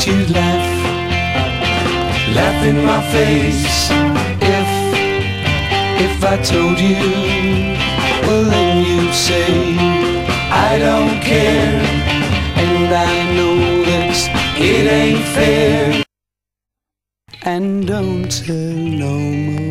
you'd laugh in my face if I told you. Well, then you'd say I don't care, and I know that it ain't fair. And don't tell no more.